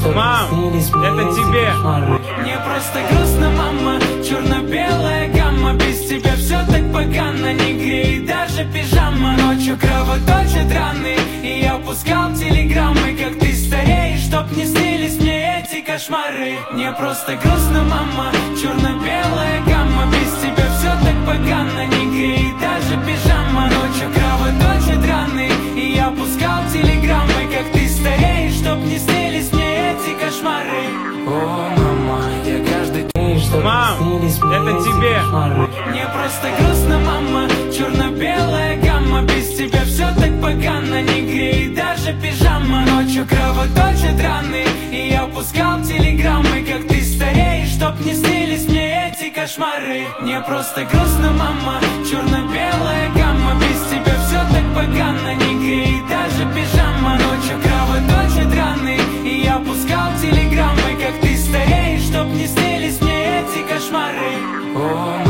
Мам, это тебе. Мне просто грустно, мама, черно-белая гамма. Без тебя все так погано, не греет даже пижама. Ночью кровоточат раны, и я пускал телеграммы, как ты стареешь, чтоб не снились мне эти кошмары. Мне просто грустно, мама, черно-белая гамма. Без тебя все так погано, не греет даже пижама. Ночью кровоточат раны, и я пускал телеграммы, как ты стареешь, чтоб не снились мне эти кошмары. О, мама, я каждый день, чтоб Мам, не снились мне это эти тебе. кошмары. Мне просто грустно, мама, черно-белая гамма. Без тебя все так погано, не греет даже пижама. Ночью кровоточат раны, и я пускал телеграммы, как ты стареешь, чтоб не снились мне эти кошмары. Мне просто грустно, мама, черно-белая гамма. Без тебя все так погано, не греет даже пижама. Ночью кровоточат раны, и я пускал телеграммы, как ты стареешь, чтоб не снились мне эти кошмары. О,